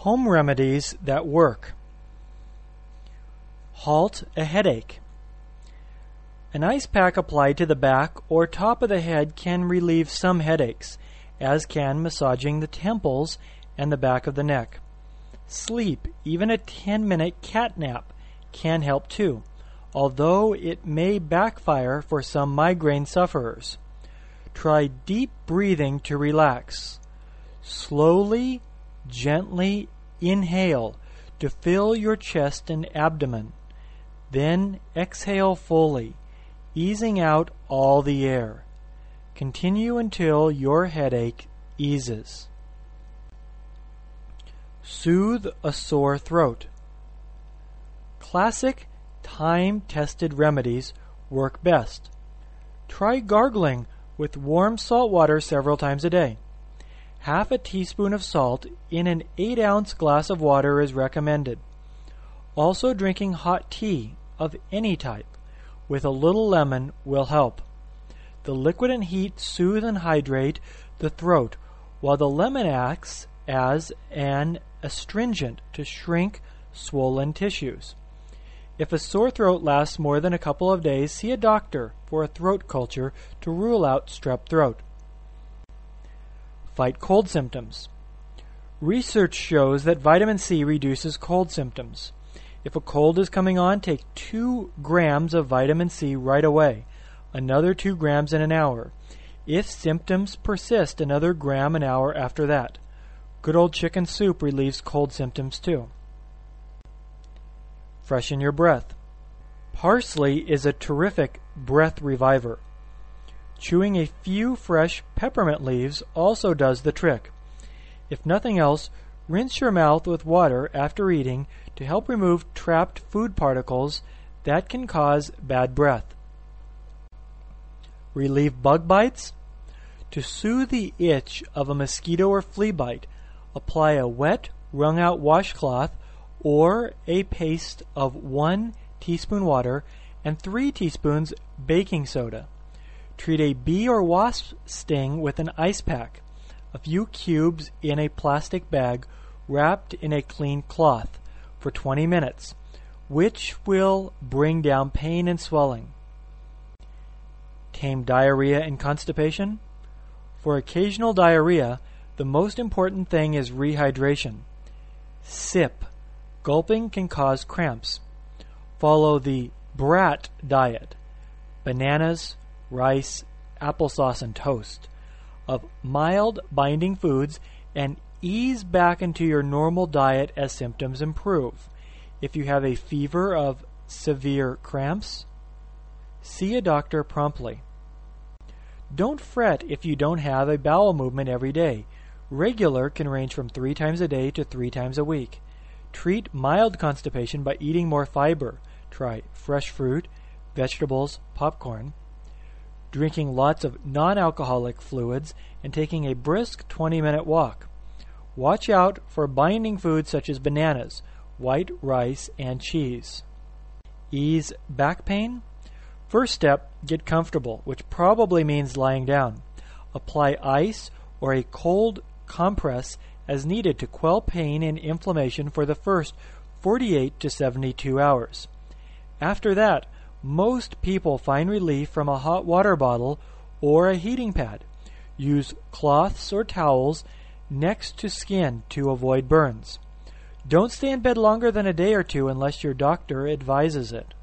Home remedies that work. Halt a headache. An ice pack applied to the back or top of the head can relieve some headaches, as can massaging the temples and the back of the neck. Sleep, even a 10-minute cat nap, can help too, although it may backfire for some migraine sufferers. Try deep breathing to relax. Slowly, gently inhale to fill your chest and abdomen. Then exhale fully, easing out all the air. Continue until your headache eases. Soothe a sore throat. Classic, time-tested remedies work best. Try gargling with warm salt water several times a day. Half a teaspoon of salt in an 8-ounce glass of water is recommended. Also, drinking hot tea of any type with a little lemon will help. The liquid and heat soothe and hydrate the throat, while the lemon acts as an astringent to shrink swollen tissues. If a sore throat lasts more than a couple of days, see a doctor for a throat culture to rule out strep throat. Fight cold symptoms. Research shows that vitamin C reduces cold symptoms. If a cold is coming on, take 2 grams of vitamin C right away, another 2 grams in an hour. If symptoms persist, another gram an hour after that. Good old chicken soup relieves cold symptoms too. Freshen your breath. Parsley is a terrific breath reviver. Chewing a few fresh peppermint leaves also does the trick. If nothing else, rinse your mouth with water after eating to help remove trapped food particles that can cause bad breath. Relieve bug bites. To soothe the itch of a mosquito or flea bite, apply a wet, wrung-out washcloth or a paste of 1 teaspoon water and 3 teaspoons baking soda. Treat a bee or wasp sting with an ice pack, a few cubes in a plastic bag wrapped in a clean cloth, for 20 minutes, which will bring down pain and swelling. Tame diarrhea and constipation. For occasional diarrhea, the most important thing is rehydration. Sip. Gulping can cause cramps. Follow the BRAT diet, bananas, rice, applesauce, and toast, of mild binding foods, and ease back into your normal diet as symptoms improve. If you have a fever of severe cramps, see a doctor promptly. Don't fret if you don't have a bowel movement every day. Regular can range from 3 times a day to 3 times a week. Treat mild constipation by eating more fiber. Try fresh fruit, vegetables, popcorn, drinking lots of non-alcoholic fluids, and taking a brisk 20-minute walk. Watch out for binding foods such as bananas, white rice, and cheese. Ease back pain. First step, get comfortable, which probably means lying down. Apply ice or a cold compress as needed to quell pain and inflammation for the first 48 to 72 hours. After that, most people find relief from a hot water bottle or a heating pad. Use cloths or towels next to skin to avoid burns. Don't stay in bed longer than a day or two unless your doctor advises it.